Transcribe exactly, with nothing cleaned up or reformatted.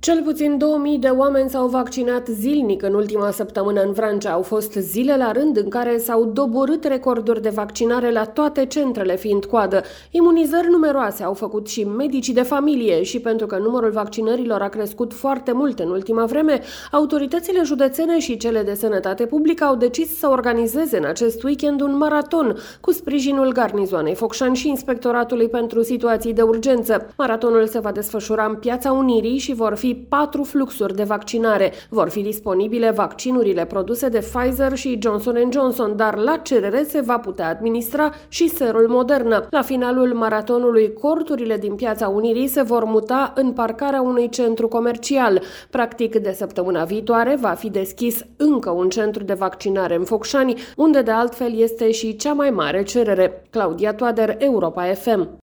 Cel puțin două mii de oameni s-au vaccinat zilnic în ultima săptămână în Vrancea. Au fost zile la rând în care s-au doborât recorduri de vaccinare la toate centrele fiind coadă. Imunizări numeroase au făcut și medicii de familie și pentru că numărul vaccinărilor a crescut foarte mult în ultima vreme, autoritățile județene și cele de sănătate publică au decis să organizeze în acest weekend un maraton cu sprijinul Garnizoanei Focșani și Inspectoratului pentru Situații de Urgență. Maratonul se va desfășura în Piața Unirii și vor fi patru fluxuri de vaccinare. Vor fi disponibile vaccinurile produse de Pfizer și Johnson and Johnson, dar la cerere se va putea administra și serul Moderna. La finalul maratonului, corturile din Piața Unirii se vor muta în parcarea unui centru comercial. Practic, de săptămâna viitoare va fi deschis încă un centru de vaccinare în Focșani, unde de altfel este și cea mai mare cerere. Claudia Toader, Europa F M.